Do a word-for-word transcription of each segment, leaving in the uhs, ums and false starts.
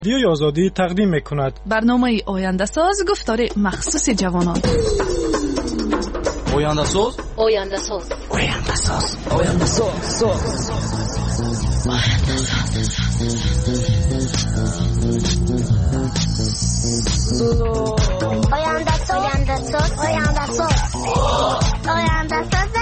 رادیوی آزادی تقدیم می‌کند برنامه آینده ساز گفتار مخصوص جوانان. آینده ساز آینده ساز آینده ساز آینده ساز آینده ساز آینده ساز آینده ساز آینده ساز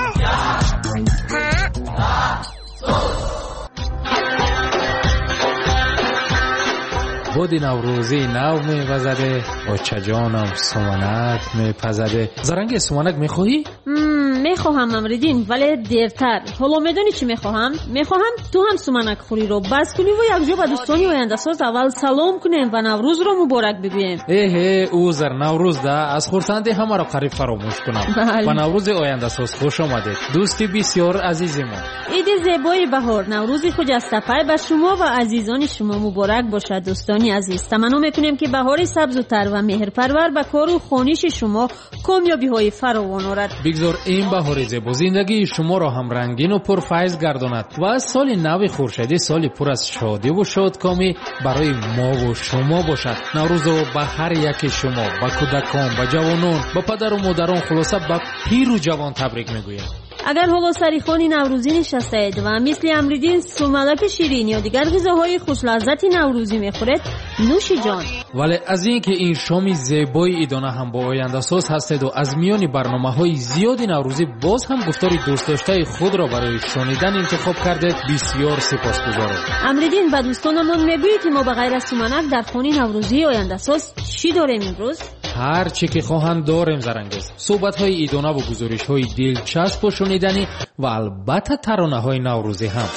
بودی نوروزی نو می‌وزده و چجانم سومنک می‌پزده. زرنگ سومنک می‌خواهی؟ میخواهم امردین، ولی دیرتر. حالا میدونی چی میخواهم؟ میخواهم تو هم سومنک خوری رو بس کنی و یک جا به دوستانی آینده ساز اول سلام کنیم و نوروز رو مبارک بگوییم. اه اوزر نوروز ده از خورسندی همه را قریب فراموش کنم. و نوروز آینده ساز خوش آمدید دوستی بسیار عزیزی ما. عید زیبای بهار، نوروز خجسته پای به شما و عزیزان شما مبارک باشد. دوستانی عزیز، تمنا میکنیم که بهار سبز و تر و مهرپرور به کار و خانش شما کامیابی های فراوان آورد. بگذار این بهار زیبا زندگی شما را هم رنگین و پرفیض گرداند و از سال نو خورشیدی سال پر از شادی و شادکامی برای ما و شما باشد. نوروز رو به هر یک شما، به کودکان، به جوانان، به پدر و مادران، خلاصه به پیر و جوان تبریک میگویم. اگر حالا سری خانی نوروزی نشسته اید و مثل امریدین سوملک شیرین یا دیگر غذاهای خوش لذت نوروزی میخورید، نوش جان. ولی از این که این شام زیبای ایدانه هم با آینده ساز هستید و از میان برنامه‌های زیادی نوروزی باز هم گفتار دوست داشته خود را برای شنیدن انتخاب کردید، بسیار سپاسگزارم. امریدین به دوستانمون میگویید که ما به غیر از سومنک در خانه نوروزی آینده ساز چی داریم امروز؟ هر چی که خواهند داریم زرنگز. صحبت‌های ایدانه و گزارش‌های دلچسب و شنیدنی و البته ترانه‌های نوروزی هم.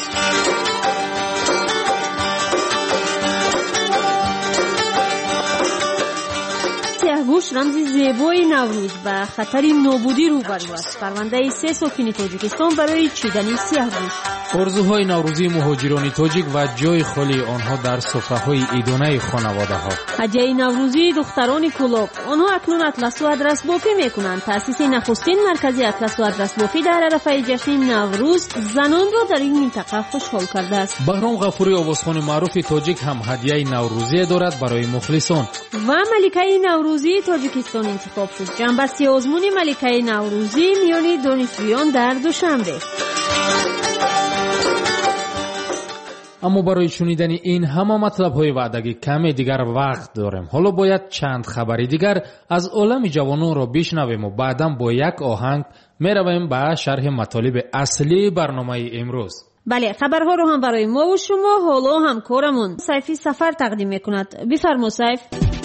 سیاهگوش رمز زیبای نوروز به خطر نابودی روبرو است. پرونده سه ساکن تاجیکستان برای چیدن سیاهگوش. آرزوهای نوروزی مهاجران تاجیک و جای خالی آنها در سفره‌های ایدانه خانواده‌ها. هدیه نوروزی دختران کلوب. آنها اکنون اطلس و ادرس بافی میکنند. تأسیس نخستین مرکزی اطلس و ادرس بافی در عرفه جشن نوروز زنان را در این منطقه خوشحال کرده است. بهرام غفوری آوازخوان معروف تاجیک هم هدیه نوروزی دارد برای مخلصان. و ملکه نوروزی تاجیکستان انتخاب شد. جنبسته آزمون ملکه نوروزی میان دانشجویان در دوشنبه. اما برای شنیدن این همه مطلب های وعدگی کمی دیگر وقت داریم. حالا باید چند خبری دیگر از عالم جوانان را بشنویم و بعداً با یک آهنگ میرویم به شرح مطالب اصلی برنامه امروز. بله، خبرها رو هم برای ما و شما حالا همکارمون سیفی سفر تقدیم میکند. بفرما سیف.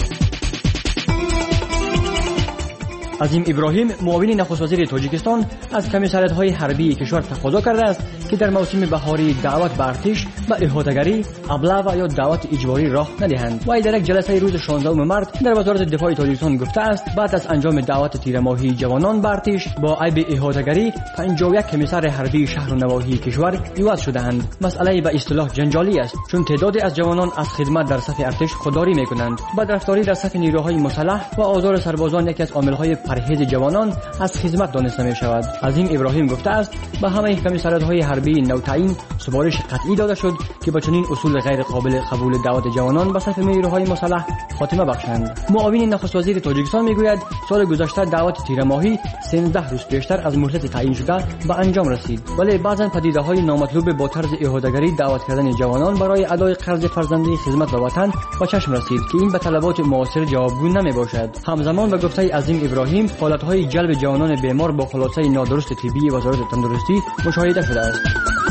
عظیم ابراهیم معاون نخست وزیر تاجیکستان از کمیساریات‌های حربی کشور تقاضا کرده است که در موسم بهاری دعوت به ارتش و احاطه‌گری، ابلاغ یا دعوت اجباری راه ندهند. وی در یک جلسه روز شانزدهم مارس در وزارت دفاع تاجیکستان گفته است بعد از انجام دعوت تیرماهی جوانان به ارتش با عیب احاطه‌گری پنجاه و یک کمیسار حربی شهر و نواحی کشور عوض شده‌اند. مسئله به اصطلاح جنجالی است چون تعدادی از جوانان از خدمت در صف ارتش خودداری می‌کنند. بدرفتاری در صف نیروهای مسلح و آزار سربازان یکی از عامل‌های پرهیز جوانان از خدمت دانسته می شود. عظیم ابراهیم گفته است به همه کمیساریات‌های حربی نوتعیین سفارش قطعی داده شد که با چنین اصول غیر قابل قبول دعوت جوانان به صف نیروهای مسلح خاتمه بخشند. معاون نخست وزیر تاجیکستان میگوید سال گذشته دعوت تیرماهی سیزده روز پیشتر از مهلت تعیین شده به انجام رسید، ولی بعضا پدیده‌های نامطلوب با طرز احاطه‌گری دعوت کردن جوانان برای ادای قرض فرزندی خدمت به وطن با چشم رسید که این به طلبات معاصر جوابگو نمیباشد. همزمان به گفته عظیم ابراهیم حالتهای جلب جوانان بیمار با خلاصه نادرست طبی وزارت تندرستی مشاهده شده است.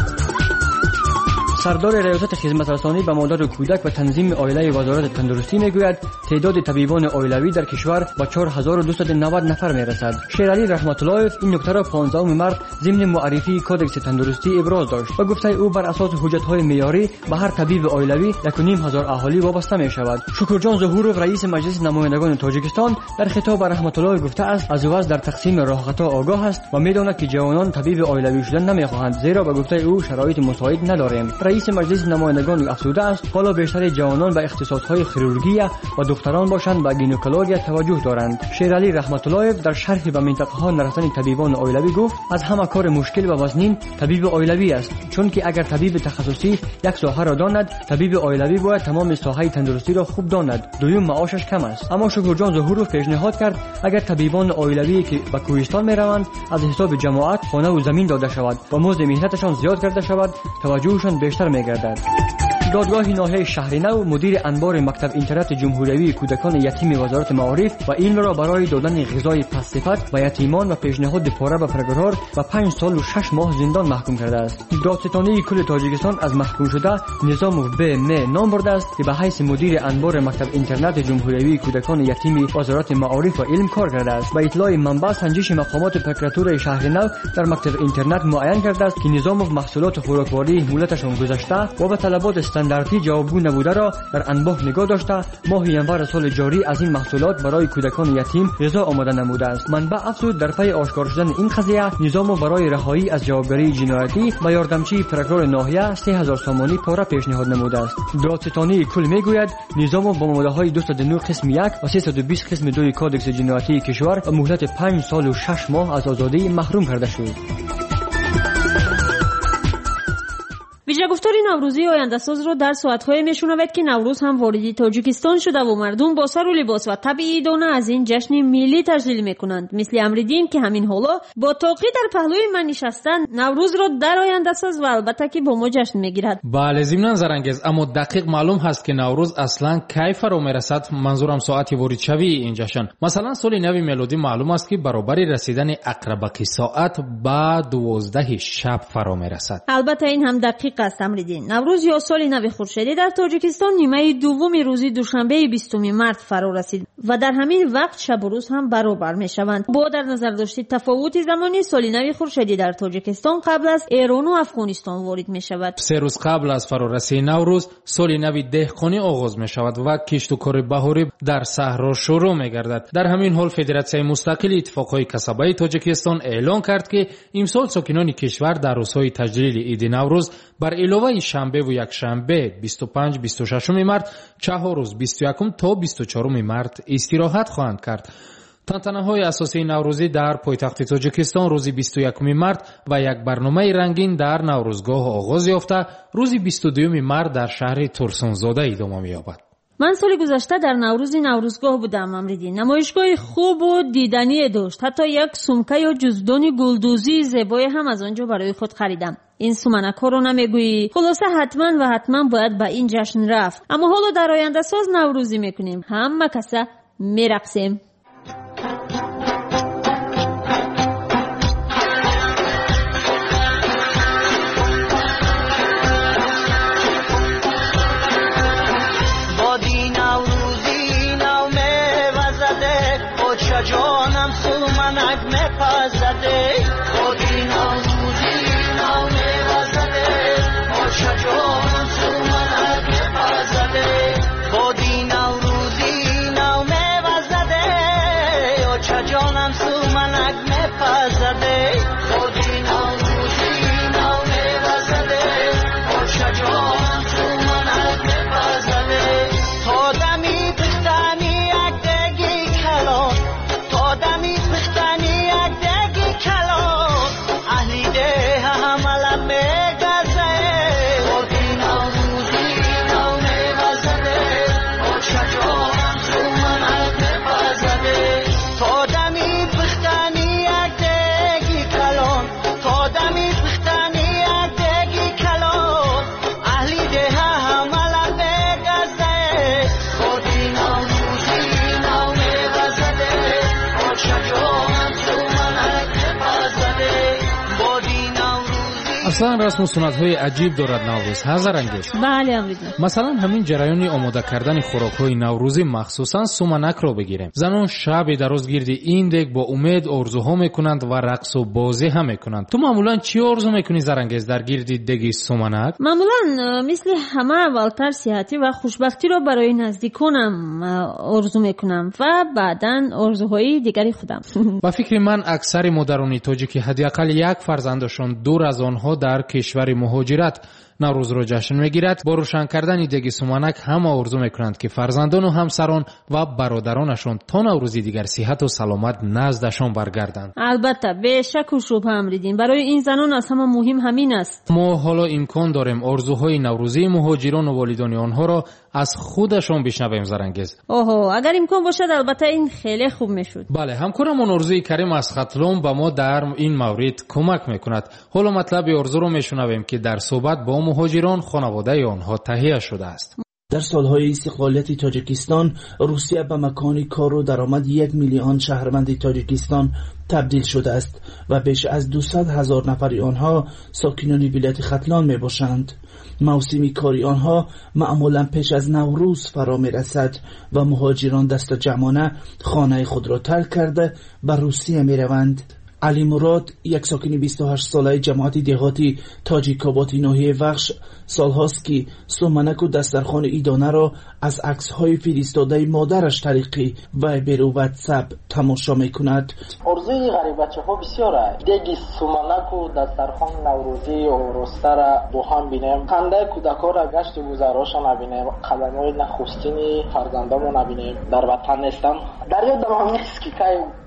سردار ریاست خدمت رسانی به مادر و کودک و تنظیم عائله وزارت تندرستی میگوید تعداد طبیبان عائلوی در کشور به چهار هزار و دویست و نود نفر میرسد. شیرعلی رحمت الله این نکته را پانزدهم مارس ضمن معرفی کدکس تندرستی ابراز داشت و گفته او بر اساس حجت‌های معیاری به هر طبیب عائلوی یک و نیم هزار اهالی وابسته می شود. شکرجان ظهورov رئیس مجلس نمایندگان تاجیکستان در خطاب به رحمت الله گفته است از وضع در تقسیم راهخطا آگاه است و میداند که جوانان طبیب عائلوی شدن نمیخواهند زیرا به گفته او شرایط مساعد نداریم. رئیس مجلس نمایندگان افزوده است حالا بیشتر جوانان به اختصاصهای خیرورژی و دختران باشند و گینکولوژی توجه دارند. شیرعلی رحمت الله در شرح به منطقه‌ها نرفتن طبیبان عائلوی گفت از همه کار مشکل و وزنین طبیب عائلوی است، چون که اگر طبیب تخصصی یک ساحه را داند، طبیب عائلوی باید تمام ساحه تندرستی را خوب داند. دوم معاشش کم است. اما شکرجان ظهورov پیشنهاد کرد اگر طبیبان عائلوی که به کوهستان میروند از حساب جماعت خانه و زمین داده شود و مزد مهنتشان زیاد کرده شود، توجهشان بیشتر میگردد. دادگاه ناحیه شهرنو مدیر انبار مکتب اینترنت جمهوری کودکان یتیم وزارت معارف و علم را برای دادن غذای پس‌صفت به یتیمان و پیشنهاد پاره به پرگرهار و پنج سال و شش ماه زندان محکوم کرده است. دادستانی کل تاجیکستان از محکوم شده نظامov ب م نام برده است که به حیث مدیر انبار مکتب اینترنت جمهوری کودکان یتیم وزارت معارف و علم کار کرده است. به اطلاع منبع سنجش مقامات پرکراتور شهرنو در مکتب اینترنت معین کرده است که نظامov محصولات خوراکواری مهلتشان گذشته و به طلبات استانداردی جوابگو نبوده را در انبار نگاه داشته ماه ینور سال جاری از این محصولات برای کودکان یتیم غذا آماده نموده است. منبع افزود در پی آشکار شدن این قضیه نظام برای رهایی از جوابگری جنایتی به یاردمچی پرکرور ناحیه سه هزار سامانی پاره پیشنهاد نموده است. دادستانی کل میگوید نظام با ماده‌های دویست و نه قسم یک و سیصد و بیست قسم دو کادکس جنایتی کشور و مهلت پنج سال و شش ماه از آزادی محروم کرده شد. ویژه‌گفتاری نوروزی آینده‌ساز را در ساعت‌های میشنوید که نوروز هم وارد تاجیکستان شده و مردم با سر و لباس و تبعیدانه از این جشن ملی تجلیل می‌کنند. مثل امریدین که همین حالا با طاقی در پهلوی من نشستن نوروز را در آینده‌ساز و البته که با ما جشن می‌گیرد. بله ضمناً زرانگیز، اما دقیق معلوم هست که نوروز اصلاً کی فرا میرسد. منظورم ساعتی وارد شوی این جشن. مثلا سال نو میلادی معلوم است که برابر رسیدن عقربک ساعت با دوازده شب فرا میرسد. البته این هم دقیق است امریدین. نوروز یا سال نو خورشیدی در تاجیکستان نیمه دوم روزی دوشنبه بیستم مارس فرا رسید و در همین وقت شب و روز هم برابر میشوند. با در نظر داشت تفاوت زمانی سال نو خورشیدی در تاجیکستان قبل از ایران و افغانستان وارد میشود. سه روز قبل از فرارسی نوروز سال نو دهقانی آغاز میشود و کشت و کار بهاری در صحرا شروع میگردد. در همین حال فدراسیون مستقل اتفاقهای کسبه تاجیکستان اعلان کرد که امسال ساکنان کشور در روزهای تجلیل عید نوروز بر علاوه شنبه و یک شنبه بیست و پنج بیست و شش مارس چهار روز بیست و یک تا بیست و چهار مارس استراحت خواهند کرد. تنتنه‌های اساسی نوروزی در پایتخت تاجیکستان روز بیست و یک مارس و یک برنامه رنگین در نوروزگاه آغاز یافته روز بیست و دو مارس در شهر ترسونزاده ادامه می‌یابد. من سال گذشته در نوروز نوروزگاه بودم امریدین. نمایشگاه خوب و دیدنی داشت. حتی یک سمکه یا جزدان گلدوزی زیبای هم از آنجا برای خود خریدم. این سومنک ها رو نمیگویی؟ خلاصه حتما و حتما باید به این جشن رفت. اما حالا در آینده ساز نوروزی میکنیم. همه کسا میرقصیم. جانم سومنک میپزده خودی نوروزی نو میوزده آشا جانم سومنک میپزده خودی نوروزی نو میوزده آشا جانم سومنک میپزده خودی نوروزی نو میوزده آشا جانم سومنک میپزده تا دمی پختنی یک دگی کلان آدمی پختنی یک دگی کلان اهلی ده همالا میگزه خودی نوروزی نو میوزده آشا جانم سومنک میپزده تا دمی پختنی یک دگی کلان تا دمی پختنی یک دگی کلان اهلی ده همالا میگزه خودی نوروزی نو میوزده اصلا رسم و سنت های عجیب دارد نوروز. هزارانگیز. بله امریدین. مثلا همین جریان آماده کردن خوراک های نوروزی مخصوصا سومنک را بگیریم. زنان شب دراز گرد این دگ با امید آرزوها میکنند و رقص و بازی هم میکنند. تو معمولا چی آرزو میکنی زرانگیز در گرد دگ سومنک؟ معمولا مثل همه اولتر صحتی و خوشبختی را برای نزدیکانم آرزو میکنم و بعداً آرزوهای دیگری خودم. با فکر من اکثر مادران تاجیک حداقل یک فرزندشان دور از آنها در کشور مهاجرت نوروز را جشن میگیرد. با روشن کردن دیگ سومنک همه آرزو میکنند که فرزندان و همسران و برادرانشان تا نوروزی دیگر صحت و سلامت نزدشان برگردند. البته به شک و شبهه امریدین، برای این زنان از همه مهم همین است. ما حالا امکان داریم آرزوهای نوروزی مهاجران و والدان آنها را از خودشان بشنویم. زرنگیز اوه، اگر امکان باشد البته این خیلی خوب میشد. بله، همکارمون آرزوی کریم از خطلون با ما در این مورد کمک میکند. حالا مطلب آرزو رو میشنویم که در صحبت با مهاجران خانواده آنها تهیه شده است. در سالهای استقلالیت تاجیکستان، روسیه به مکان کار و درآمد یک میلیون شهروند تاجیکستان تبدیل شده است و بیش از دویست هزار نفر آنها ساکنان ولایت ختلان می باشند. موسم کاری آنها معمولا پیش از نوروز فرا می رسد و مهاجران دست جمعانه خانه خود را ترک کرده به روسیه می روند. علی مراد، یک ساکن بیست و هشت ساله جماعت دهاتی تاجیکاباد ناحیه وخش، سالهاست که سومنک و دسترخوان ایدانه را از عکس‌های فرستاده مادرش طریقی وایبر و واتساپ تماشا می‌کند. ارزوی غریب بچه‌ها بسیاره. دیگه سومنک و دسترخوان نوروزی و روستا را با هم بینیم. خنده کودک‌ها را گشت و گذراشان ببینیم. قدم‌های نخستین فرزندامون ببینیم. در وطن نیستم. در یادم نیست که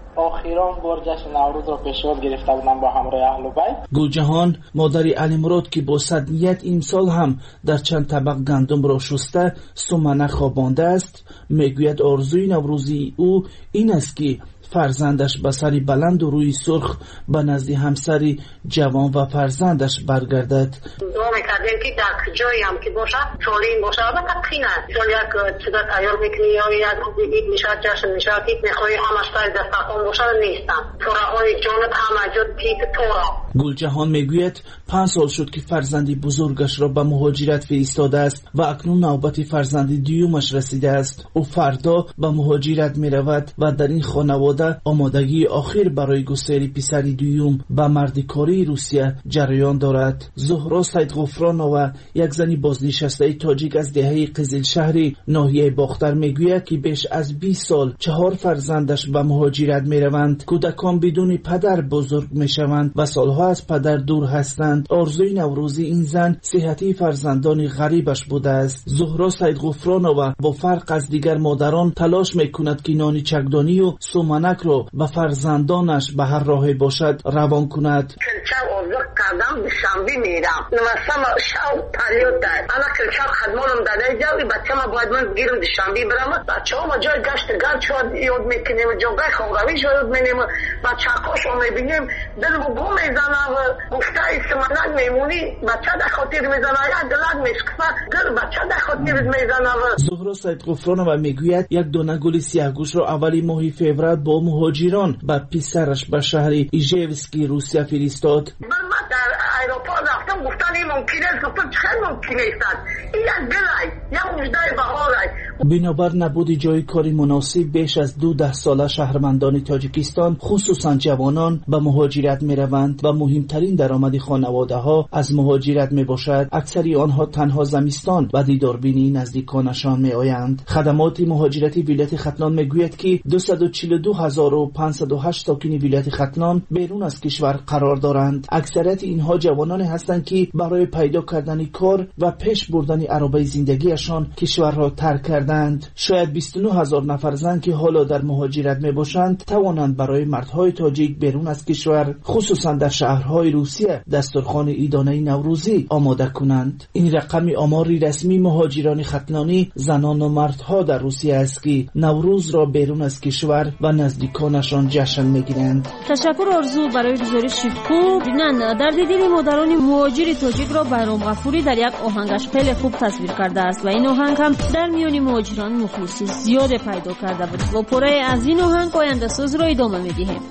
آخران بار جشن نوروز را پیشواز گرفته بودم با همراه اهل و بیت. گلجهان، مادر علی مراد که با صدیت امسال هم در چند طبق گندم را شسته سومنک خوابانده است، میگوید آرزوی نوروزی او این است که فرزندش به سری بلند و روی سرخ به نزد همسری جوان و فرزندش برگردد. دعا میکردیم که در جایی هم که باشه سالم باشه. البته قین است. سال یک چیزا تیار میکنی یا یک عید میشه، جشن میشه، عید میخوایی همش سر دسترخوان باشه نیستم. فراهای جانت همه جا تیت تورا. گلجهان میگوید پنج سال شد که فرزندی بزرگش را به مهاجرت فرستاده است و اکنون نوبت فرزند دیومش رسیده است. او فردا به مهاجرت میرود و در این خانواده آمادگی آخر برای گسیل پسر دیوم به مردکاری روسیه جریان دارد. زهرا سید غفرانова، یک زنی بازنشسته تاجیک از دهه قزل شهری ناحیه باختر میگوید که بیش از بیست سال چهار فرزندش به مهاجرت میروند. کودکان بدون پدر بزرگ میشوند و سالها از پدر دور هستند. آرزوی نوروزی این زن صحتی فرزندان غریبش بوده است. زهرا سید غفرانова با فرق از دیگر مادران تلاش میکند که نان چکدانی و سومنک رو به فرزندانش به هر راه باشد روان کند. کلچه آزاد کردم به شنبه میرم نوستم شو پریود دار انا کلچه خدمانم داده جاوی بچه ما باید من گیرم به شنبه برم. بچه ها ما جای گشت گرد شد یاد میکنیم، جاگای خوابی شد یاد میکنیم، بچه هاش رو میبینیم دل رو بو میزنه و گفته سمنک میمونی بچه در خاطر میزنه یا دلت میشکفه دل بچه در خاطر میزنه. زهرا سید غفرانova میگوید یک دانه گل سیاهگوش رو اولی ماه فوریه با مهاجران به پسرش به شهر ایژیوسکی روسیه فرستاد. من در ایروپا رفتم گفتن این ممکنه است، گفتم خیلی ممکنه است، این یک گلای یا مجده بهارای. بنابر نبود جای کاری مناسب بیش از دو ده ساله شهروندان تاجیکستان خصوصا جوانان به مهاجرت می روند و مهمترین درآمد خانواده ها از مهاجرت می باشد. اکثری آنها تنها زمستان و دیداربینی نزدیکانشان می آیند. خدمات مهاجرتی ولایت ختلان می گوید که دویست و چهل و دو هزار و پانصد و هشت ساکن ولایت ختلان بیرون از کشور قرار دارند. اکثریت اینها جوانان هستند که برای پیدا کردن کار و پیش بردن عربه زندگیشان کشور را ترک کردند. شاید بیست و نه هزار نفر زن که حالا در مهاجرت می باشند توانند برای مردهای تاجیک بیرون از کشور خصوصا در شهرهای روسیه دسترخوان عیدانه نوروزی آماده کنند. این رقم آماری رسمی مهاجران ختلانی زنان و مردها در روسیه است که نوروز را بیرون از کشور و نزدیکانشان جشن میگیرند. تشکر آرزو برای گزارش خوب. بینن در دیدن مادران مهاجر تاجیک را بهرام غفوری در یک آهنگش خیلی خوب تصویر کرده است و این آهنگ هم در میان مهاجران مخلصی زیاد پیدا کرده بود و پره از این آهنگ آینده ساز را ادامه میدهیم.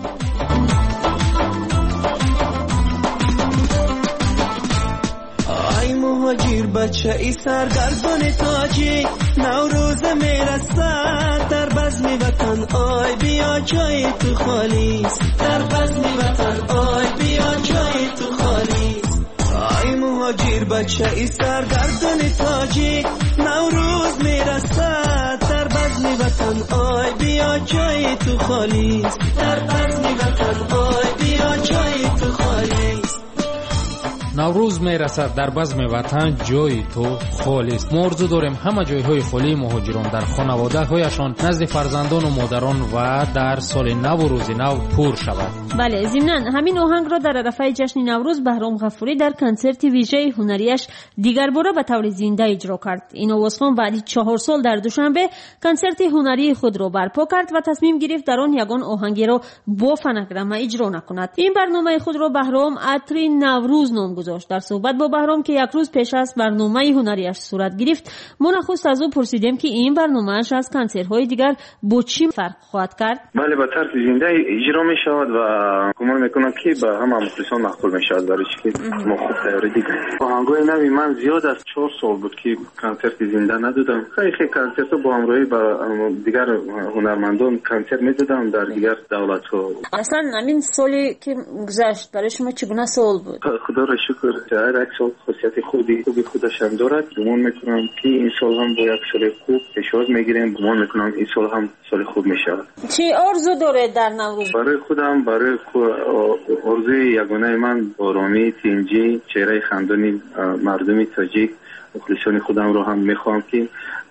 ای مهاجر بچه ای سرگردان تاجیک نوروز میرسد در بزم وطن آی بیا جای تو خالیست در بزم وطن آی بیا جای تو خالیست. ای مهاجر بچه ای سرگردان تاجیک نوروز میرسد در بزم وطن آی بیا جای تو خالیست در بزم وطن آی بیا جای تو خالیست. наврӯз мерасад, дар базми ватан ҷои ту холист. мо орзу дорем ҳама ҷойҳои холии муҳоҷирон дар хонаводаҳояшон назди фарзандону модарон ва дар соли наву рӯзи нав пур шавад. бале, зимнан ҳамин оҳангро дар арафаи ҷашни наврӯз баҳром ғафурӣ дар консерти вижаи ҳунарияш дигарбора ба таври зинда иҷро кард. ин овозхон баъди чаҳор сол дар душанбе консерти ҳунарии худро барпо кард ва тасмим гирифт дар он ягон оҳангеро бо фонограмма иҷро накунад. ин барномаи худро баҳром атри наврӯз ном гузошт. дар суҳбат бо баҳром ки як рӯз пеш аз барномаи ҳунарияш сурат гирифт, мо нахуст аз ӯ пурсидем ки ин барномааш аз консертҳои дигар бо чӣ фарқ хоҳад кард. бале, ба тарзи зинда иҷро мешавад ва гумон мекунам ки ба ҳама мухлисон мақбул мешавад, барои ки мо хуб тайёрӣ дидем. оҳангои нави ман зиёд аз чор сол буд ки консерти зинда надодам. хеле хеле консертҳо бо ҳамроҳӣ ба дигар ҳунармандон консерт медодам дар дигар давлатҳо. аслан ҳамин соли ки гузашт барои шумо чӣ гуна сол буд? худоро шукр, ҳар як сол хусусияти худи хуби худашам дорад. гумон мекунам ки ин сол ҳам бо як соли хуб пешвоз мегирем. гумон мекунам ин сол ҳам соли хуб мешавад. чӣ орзу доред дар наврӯз? барои худам, барои орзуи ягонаи ман боромӣ, тинҷӣ, чеҳраи хандони мардуми тоҷик, мухлисони худамро ҳам мехоҳам ки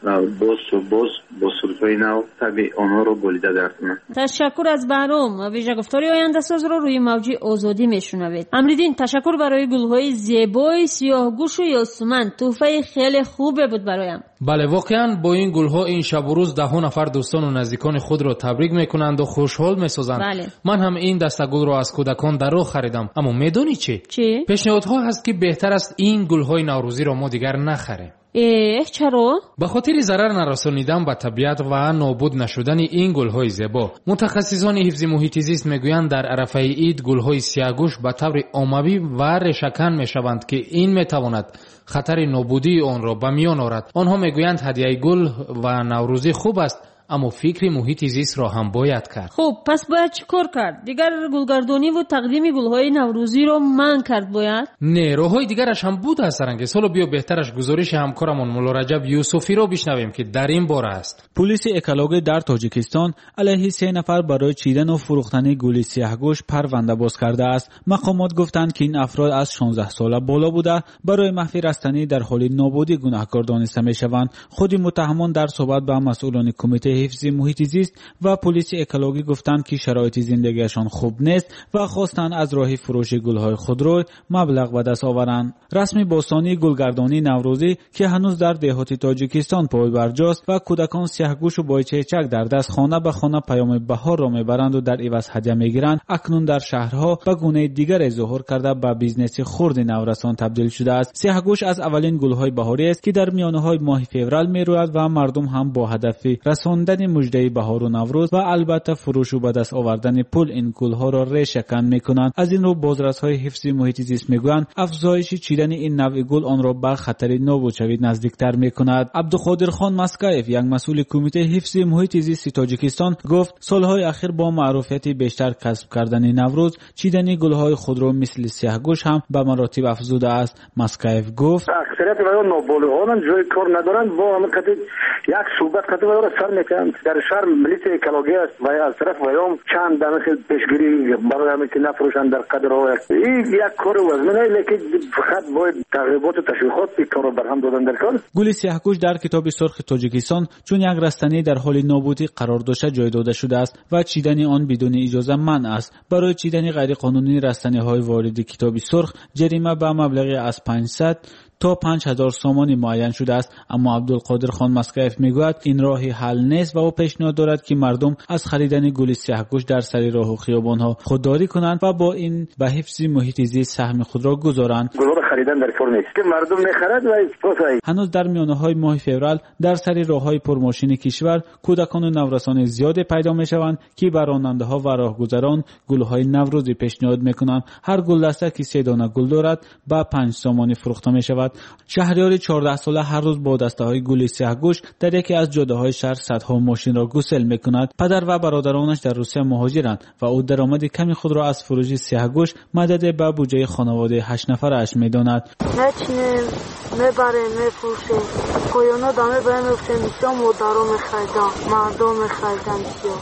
боз боз бо сурӯзҳои нав таби онҳоро болида гардонам. ташаккур аз баҳром. вижагуфтори ояндасозро рӯи мавҷи озодӣ мешунавед. амриддин, ташаккур барои гулҳои зебои сиёҳгӯшу ёсуман. тӯҳфаи хеле хубе буд бароям. бале, воқеан бо ин гулҳо ин шабу рӯз даҳу нафар дӯстону наздикони худро табрик мекунанду хушҳол месозанд. бале. ман ҳам ин дастагулро аз кӯдакон дар роҳ харидам. аммо медонӣ чӣ? чӣ? пешниҳодҳо ҳаст ки беҳтар аст ин гулҳои наврӯзиро мо дигар нахарем. эҳ, чаро? ба хотири зарар нарасонидан ба табиат ва нобуд нашудани ин гулҳои зебо, мутахассисони ҳифзи муҳити зист мегӯянд дар арафаи ид гулҳои сиягӯш ба таври оммавӣ ва решакан мешаванд ки ин метавонад хатари нобудии онро ба миён орад. онҳо мегӯянд ҳадияи гул ва наврӯзӣ хуб аст, аммо фикри муҳити зистро ҳам бояд кард. хуб, пас бояд чӣ кор кард? дигар гулгардониву тақдими гулҳои наврӯзиро манъ кард бояд? не, роҳҳои дигараш ҳам буд ҳаст сарангез. ҳоло биё беҳтараш гузориши ҳамкорамон мулло Раҷаб Юсуфиро бишнавем ки дар ин бора аст. пулиси экологӣ дар тоҷикистон алайҳи се нафар барои чидану фурӯхтани гули сияҳгӯш парванда боз кардааст. мақомот гуфтанд ки ин афрод аз шонздаҳ сола боло буда барои маҳви растанӣ дар ҳоли нобудӣ гунаҳкор дониста мешаванд. худи муттаҳамон дар суҳбат ба масъулони кумитаи ҳифзи муҳити зист ва пулиси экологӣ гуфтанд ки шароити зиндагиашон хуб нест ва хостанд аз роҳи фурӯши гулҳои худрӯй маблағ ба даст оваранд. расми бостонии гулгардонии наврӯзӣ ки ҳанӯз дар деҳоти тоҷикистон пойбарҷост ва кӯдакон сияҳгӯшу бойчечак дар даст хона ба хона паёми баҳорро мебаранду дар иваз ҳадя мегиранд, акнун дар шаҳрҳо ба гунаи дигаре зуҳур карда ба бизнеси хурди наврасон табдил шудааст. сияҳгӯш аз аввалин гулҳои баҳориест ки дар миёнаҳои моҳи феврал мерӯяд ва мардум ҳам бо ҳадафи расондани муждаи баҳору наврӯз ва албатта фурӯшу ба даст овардани пул ин гулҳоро решакан мекунанд. аз ин рӯ бозрасҳои ҳифзи муҳити зист мегӯянд афзоиши чидани ин навъи гул онро ба хатари нобудшавӣ наздиктар мекунад. абдуқодирхон маскаев, як масъули кумитаи ҳифзи муҳити зисти тоҷикистон, гуфт солҳои ахир бо маъруфияти бештар касб кардани наврӯз чидани гулҳои худро мисли сияҳгӯш ҳам ба маротиб афзудааст. маскаев гуфт аксарияти ваён ноболиғонанд, ҷои кор надоранд, бо ҳамақати як суҳбат қати ваёнро сар мекунанд. дар шаҳр милисия экология аст ва аз тараф ваён чанд дамихел пешгирӣ барои ҳаме ки нафурӯшанд дар қадрҳо. ин як кори вазмина, лекин фақат бояд тарғиботу ташвиқот ин корро барҳам додан дорад. гули сияҳгӯш дар китоби сурхи тоҷикистон чун як растанӣ дар ҳоли нобудӣ қарор дошта ҷой дода шудааст ва чидани он бидуни иҷоза манъ аст. барои чидани ғайриқонунӣ растаниҳои вориди китоби сурх ҷарима ба маблағи аз панҷсад то панҷ ҳазор сомонӣ муайян шудааст. аммо абдулқодирхон маскаев мегӯяд ин роҳи ҳал нест ва ӯ пешниҳод дорад ки мардум аз харидани гули сияҳгӯш дар сари роҳу хиёбонҳо худдорӣ кунанд ва бо ин ба ҳифзи муҳити зист саҳми худро гузоранд. гулҳоро харидан дар кор нест ки мардум мехарад ва испосай. ҳанӯз дар миёнаҳои моҳи феврал дар сари роҳҳои пурмошини кишвар кӯдакону наврасони зиёде пайдо мешаванд ки ба ронандаҳо ва роҳгузарон гулҳои наврӯзӣ пешниҳод мекунанд. ҳар гулдаста ки се дона гул дорад ба панҷ сомонӣ фурӯхта мешавад. шаҳриёри чордаҳсола ҳар рӯз бо дастаҳои гули сияҳгӯш дар яке аз ҷодаҳои шаҳр садҳо мошинро гусел мекунад. падар ва бародаронаш дар русия муҳоҷиранд ва ӯ даромади ками худро аз фурӯши сияҳгӯш мададе ба буҷаи хонаводаи ҳаштнафарааш медонад. мечинем мебарем мефурӯшем поёнот ҳаме баем мефурӯшем. бисёр модаро мехайдам, мардом мехайдам. бисёр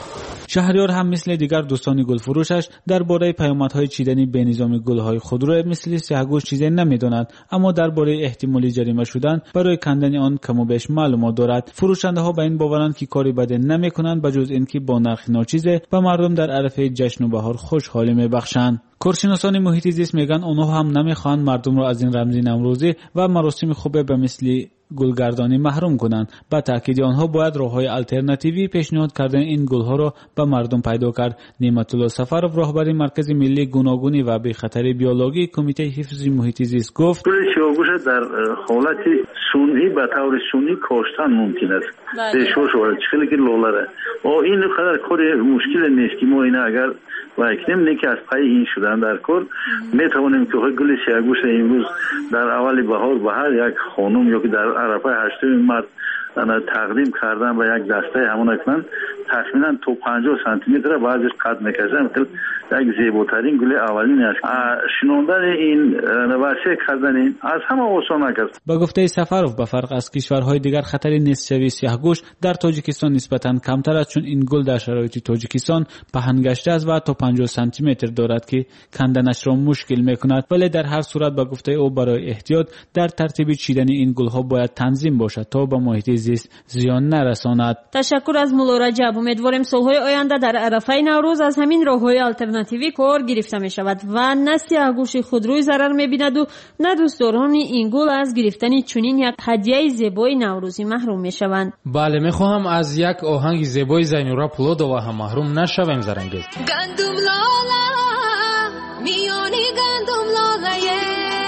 شهریار هم مثل دیگر دوستان گلفروشش درباره پیامدهای چیدن بنظام گلهای خودرو مثل سیاهگوش چیزی نمیداند، اما درباره احتمالی جریمه شدن برای کندن آن کم و بیش معلومات دارد. فروشنده ها به این باورند که کاری بده نمیکنند بجز اینکه با نرخ ناچیزه و مردم در عرفه جشن و بهار خوشحالی میبخشند. کارشناسان محیط زیست میگن اونها هم نمیخوان مردم را از این رمزی نوروزی و مراسم خوبه به مثل گلگردانی محروم کنند. با تاکید آنها باید راههای الटरनेटिवی پیشنهاد کردن این گلها را به مردم پیدا کرد. نعمت الله سفرов راهبر مرکز ملی گوناگونی و بی خطر بیولوژی کمیته حفظ محیط زیست گفت گل سیاهگوش در حالت سنی به طور سنی کاشتن ممکن است. بهشوش وارد خیلی که لولاره و این قدر کار مشکل نیست که ما اینا اگر و اکنیم نه که از پای این شدن در کار میتوانیم که گل سیاهگوش امروز در اول بهار به هر یک خانم یا که در عرفه هشتم مارس تقدیم کردن به یک دسته همون اکنن تقریبا تو پنجاه سانتی متر بعضش قد میکشه مثل یک زیباترین گل اولین است. شنوندن این نوشته کردن این از همه آسان است. با گفته سفرov به فرق از کشورهای دیگر خطر نصفشوی سیاهگوش در تاجیکستان نسبتاً کمتر است، چون این گل در شرایط تاجیکستان پهن گشته است و تا پنجاه سانتی متر دارد که کندنش را مشکل میکند، ولی در هر صورت با گفته او برای احتیاط در ترتیب چیدن این گلها باید تنظیم باشد تا به محیط زیست زیان نرساند. تشکر از مولا رجب. امیدواریم سالهای آینده در عرفه نوروز از همین راههای الटरनेटिवی کار گرفته می شود و نه سیاهگوش خودروی ضرر می بیند و نه دوستداران این گل از گرفتن چنین یک هدیه زیبای نوروزی محروم می شوند. بله، می خواهم از یک آهنگ زیبای زینورا پولودووا هم محروم نشویم. زرنگیز گندم لالا میانی گندم لالا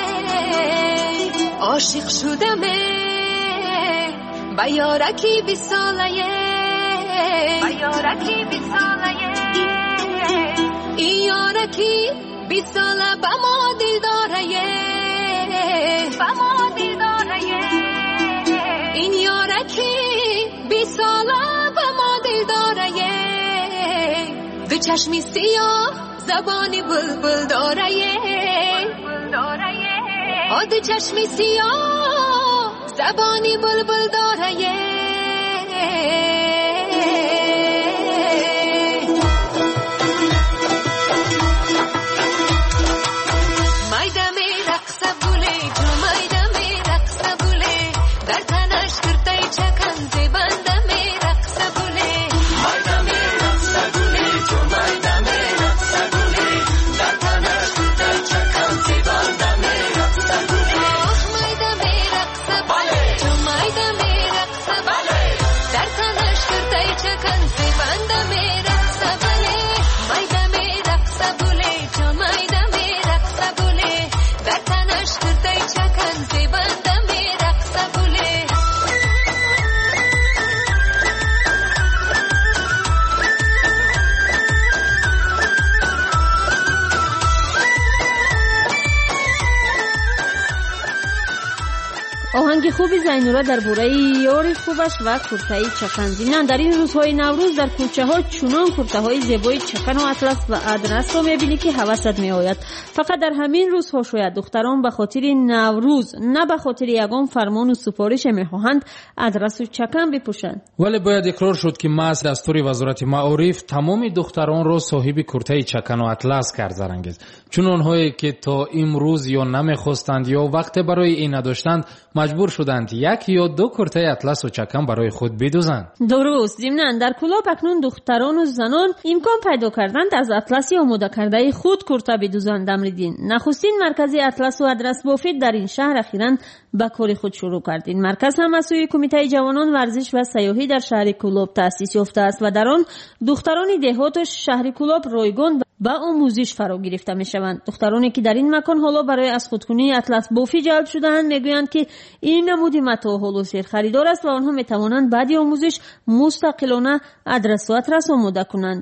عاشق شدم با یارکی بی ساله با یارکی بی ساله این یارکی بی ساله با ما دل داره با ما دل داره این یارکی بی ساله با ما دل داره دو چشمی سیاه زبانی بلبل داره آ دو چشمی سیاه زبانی بلبل داره آهنگ خوبی زینورا درباره یاری خوبش و کرته‌ای چکن. زمیناً در این روزهای نوروز در کوچه ها چنان کرته‌های زیبای چکن و اطلس و ادرس رو می‌بینی که هوست می‌آید. فقط در همین روزها شاید دختران به خاطر نوروز نه به خاطر یگان فرمان و سفارش می‌خواهند ادرس و چکن بپوشند. ولی باید اقرار شد که محض دستور وزارت معارف تمام دختران را صاحب کرته چکن و اطلس کرد. زرنگیز چون آنهایی که تا امروز یا نمی‌خواستند یا وقت برای این نداشتند مجبور شدند یک یا دو کرته اطلس و چکن برای خود بدوزند. درست. ضمناً در کلاب اکنون دختران و زنان امکان پیدا کردند از اطلسی آماده کرده خود کرته بدوزند. امریدین نخستین مرکز اطلس و ادرس بافید در این شهر اخیراً به کار خود شروع کرد. این مرکز هم از سوی کمیته جوانان ورزش و سیاحی در شهر کلاب تأسیس یافته است و در آن دختران دهات و شهر کلاب رایگان با آموزش فرا گرفته می شوند. دخترانی که در این مکان حالا برای از خودکنی اطلس بافی جلب شده‌اند میگویند که این نمود متاع حالا سیر خریدار است و آنها می توانند بعد آموزش مستقلانه ادرس و اطلس آماده کنند.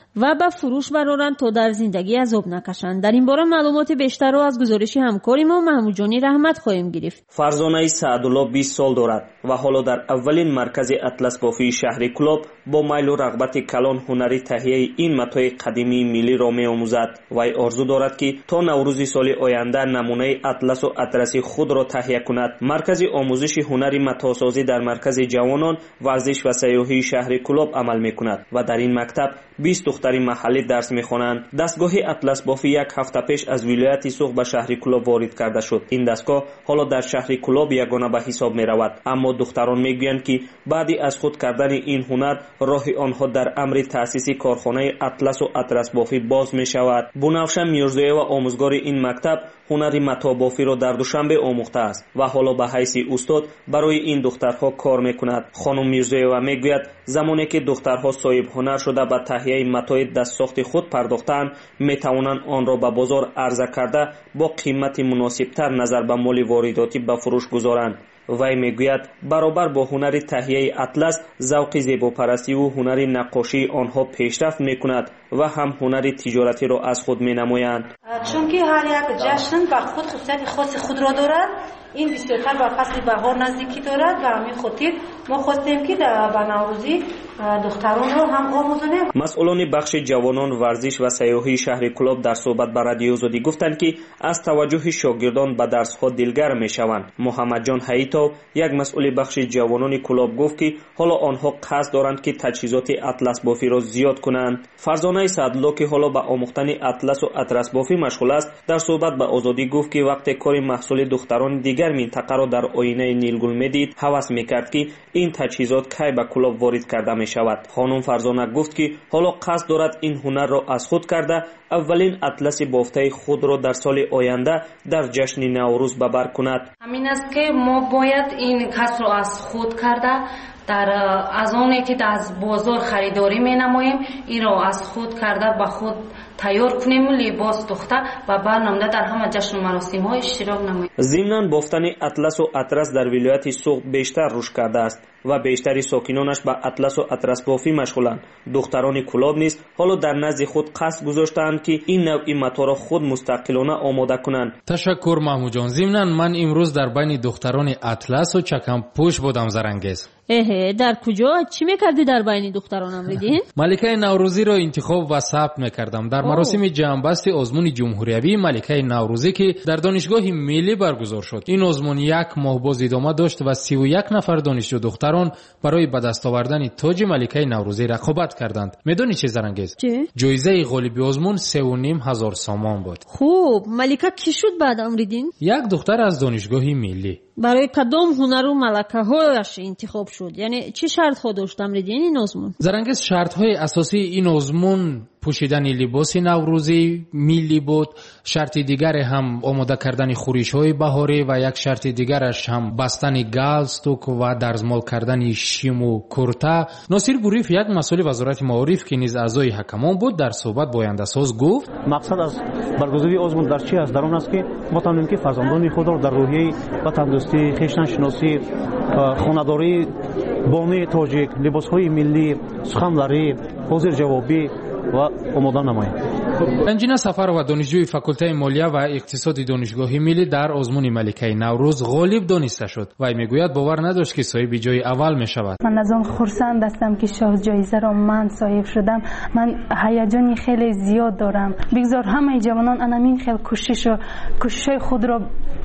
و به فروش برارند تا در زندگی عذاب نکشند. در این باره معلومات بیشتر را از گزارش همکاری ما محمود جانی رحمت خواهیم گرفت. فرزانه سعدالله بیست سال دارد و حالا در اولین مرکز اطلس بافی شهر کلوب با میل و رغبت کلان هنری تهیه این متاع قدیمی ملی را می‌آموزد. وی آرزو دارد که تا نوروز سال آینده نمونه اطلس و اطرسی خود را تهیه کند. مرکز آموزش هنری متاع‌سازی در مرکز جوانان ورزش و سیاحی شهر کلوب عمل می‌کند و در این مکتب بیست دختر محلی درس می‌خوانند. دستگاه اطلس بافی یک هفته پیش از ولایت سوخ به شهر کلوب وارد کرده شد. این دستگاه حالا در شهر کلوب یگانه به حساب می‌رود، اما دختران می‌گویند که بعد از خود کردن این هنر راه آنها در امر تأسیس کارخانه اطلس و اطرس بافی باز می‌شود. بنفشه میرزایeva آموزگار این مکتب هنری متاع بافی را در دوشنبه آموخته است و حالا به حیث استاد برای این دخترها کار می‌کند. خانم میرزایeva می‌گوید زمانی که دخترها صاحب هنر شده به تهیه متاع دستساخت خود پرداختند، می‌توانند آن را به بازار عرضه کرده با قیمت مناسب‌تر نظر به مال وارداتی به فروش گذارند. وی میگوید برابر با هنر تهیه اطلس ذوق زیباپرستی و هنر نقاشی آنها پیشرفت میکند و هم هنر تجارتی را از خود مینمایند. چون که هر یک جشن با خود خصوصیت خاص خود را دارد، این بسیارتر به فصل بهار نزدیکی دارد و همین خاطر ما خواستیم که در نوروزی دختران را هم آموزانیم. مسئولان بخش جوانان ورزش و سیاحی شهر کلوب در صحبت با رادیو آزادی گفتند که از توجه شاگردان به درس‌ها دلگرم میشوند. محمد جان حییتو یک مسئول بخش جوانان کلوب گفت که حالا آنها قصد دارند که تجهیزات اطلس بافی را زیاد کنند. فرزانه سعدالله که حالا به آموختن اطلس و اطرس بافی مشغول است، در صحبت با آزادی گفت که وقتی کار محصول دختران دیگر منطقه را در آینه نیلگون میدید، هوس میکرد که این تجهیزات کی به کلوب وارد کرده می شود. خانم فرزانه گفت که حالا قصد دارد این هنر را از خود کرده اولین اطلس بافته خود را در سال آینده در جشن نوروز ببر کند. همین است که ما باید این کسب را از خود کرده در از آنی که از بازار خریداری می نماییم این را از خود کرده به خود تیار کنیم لباس دختر و برنامه در همه جشن و مراسم های اشتراک نماییم. ضمناً بافتن اطلس و اطرس در ولایت سوخ بیشتر رشد کرده است و بیشتری ساکنانش به اطلس و اطرس بافی مشغولند. دختران کلاب نیز حالا در نزد خود قصد گذاشتند که این نوع متاع را خود مستقلانه آماده کنند. تشکر محمود جان. ضمناً من امروز در بین دختران اطلس و چکم پوش بودم زرنگیز. اه در کجا چی میکردی در بین دختران امریدی؟ ملکه نوروزی را انتخاب و ثبت میکردم در مراسم جمع‌بسط آزمون جمهوریوی ملکه نوروزی که در دانشگاه ملی برگزار شد. این آزمون یک ماه باز ادامه داشت و سی و یک نفر دانشجو دختران برای به دست آوردن تاج ملکه نوروزی رقابت کردند. میدونی چه زرنگیز؟ جایزه غالب آزمون سه و نیم هزار سامان بود. خوب، ملکه کی شد بعد امریدین؟ یک دختر از دانشگاه ملی. برای کدام هنر و ملکه هایش انتخاب شد؟ یعنی چه شرط ها داشت امریدین این آزمون؟ زرنگیز شرط های اساسی این آزمون پوشیدن لباس نوروزی ملی بود. شرط دیگر هم آماده کردن خورش های بهاری و یک شرط دیگرش هم بستن گالستوک و درزمال کردن شیم و کرتا. ناصر بوریف یک مسئول وزارت معارف که نیز اعضای حکمان بود در صحبت با آینده ساز گفت مقصد از برگزاری آزمون در چی است؟ در آن است که ما توانیم که فرزندان خود را در روحیه و تندرستی، خویشتن شناسی، خانه‌داری، بانوی تاجیک، لباس‌های ملی، سخنوری، حاضر جوابی و آماده نماییم. انجینر سفر و دانشجوی فاکولته مالیه و اقتصاد دانشگاه ملی در آزمون ملکه نوروز غالب دانسته شد و میگوید باور نداشت که صاحب جای اول می شود. من از آن خرسند هستم که شاه جایزه را من صاحب شدم. من هیجانی خیلی زیاد دارم. بگذار همه جوانان انمین خیلی کوشش و کوشش خود را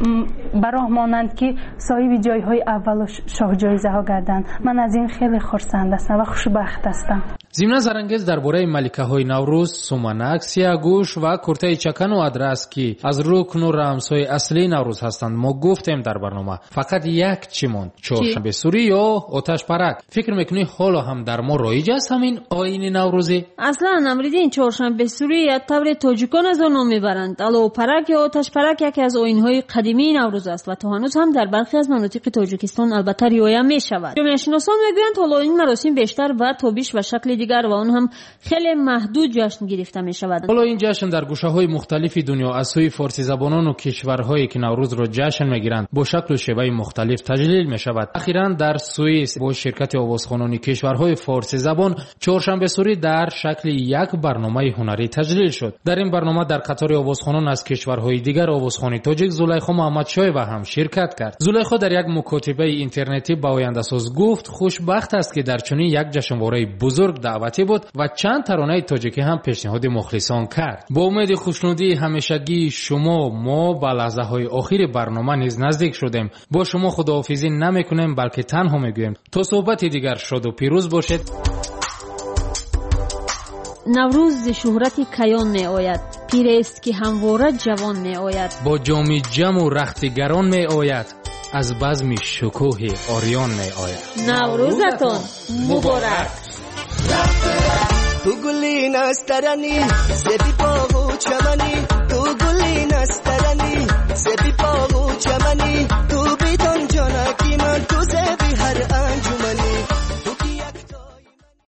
براه مانند که صاحب جایهای اول و شاه جایزه ها گردند. من از این خیلی خرسند هستم و خوشبخت هستم. ضمن زرنگیز درباره ملکه های نوروز سومنک، سیاهگوش و کرته چکن و ادرس که از رکن و رمزهای اصلی نوروز هستند ما گفتیم در برنامه. فقط یک چی موند، چهارشنبه سوری یا آتش پرک. فکر میکنی حالا هم در ما رایج است همین آیین نوروزی؟ اصلا امریدین چهارشنبه سوری یا طور تاجیکان از آن میبرند. الو پرک یا آتش پرک یکی از آیین‌های قدیمی نوروز است و تا هنوز هم در برخی از مناطق تاجیکستان البته رعایت میشود. جامعه شناسان میگویند حالا این مراسم بیشتر و تابیش و شکل دیگر و اون هم خیلی محدود جشن گرفته می شود. حالا این جشن در گوشه‌های مختلف دنیا از سوی فارسی زبانان و کشورهایی که نوروز را جشن میگیرند با شکل و شیوه مختلف تجلیل می شود. اخیراً در سوئیس با شرکت آوازخوانان کشورهای فارسی زبان چهارشنبه سوری در شکل یک برنامه هنری تجلیل شد. در این برنامه در قطار آوازخوانان از کشورهای دیگر آوازخوان تاجیک زلیخا محمدشایوا هم شرکت کرد. زلیخا در یک مکاتبه اینترنتی با آینده‌ساز گفت خوشبخت است که در چنین یک جشنواره بزرگ دعوتی بود و چند ترانه تاجیکی هم پیشنهاد مخلصان کرد. با امید خوشنودی همیشگی شما ما به لحظه‌های آخر برنامه نیز نزدیک شدیم. با شما خداحافظی نمی‌کنیم بلکه تنها می‌گوییم تا صحبت دیگر شاد و پیروز باشید. نوروز شهرت کیان می آید، پیرست که همواره جوان می آید، با جام جم و رختگران می آید، از بزم شکوه آریان می آید. نوروزتان مبارک. تو گلی نسترانی سپی پاگو چمنی، تو گلی نسترانی سپی پاگو چمنی، تو بیتون جانکی من